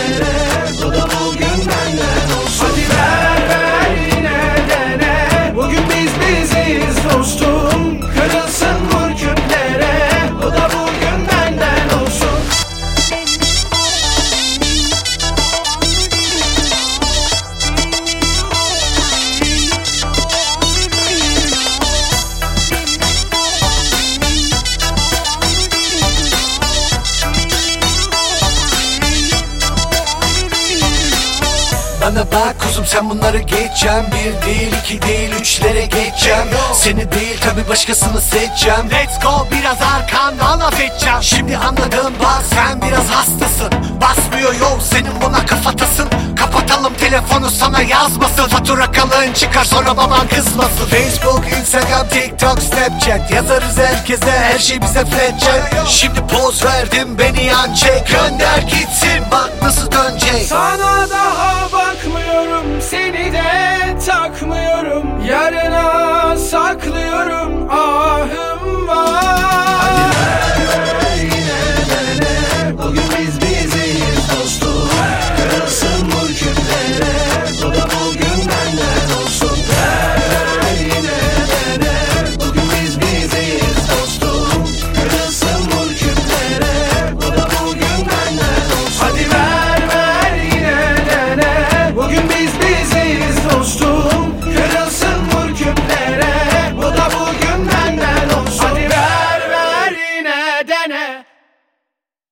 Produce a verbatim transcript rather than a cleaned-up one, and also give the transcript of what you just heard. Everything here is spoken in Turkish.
küplere, bu da bugün benden olsun. Hadi ver ver yine dene, bugün biz biziz dostum. Kırılsın vur küplere, bu da bugün benden olsun. Bana bak kuzum, sen bunları geçeceğim. Bir değil iki değil üçlere geçeceğim. Seni değil tabi başkasını seçeceğim. Let's go, biraz arkandan laf edeceğim. Şimdi anladım bak, sen biraz hastasın. Basmıyor yol senin, buna kafatasın. Kapatalım telefonu, sana yazmasın. Fatura kalın çıkar sonra baban kızmasın. Facebook, Instagram, TikTok, Snapchat, yazarız herkese, her şey bize flatchat. Şimdi poz verdim, beni yan çek. Gönder gitsin, bak nasıl dönecek. Sana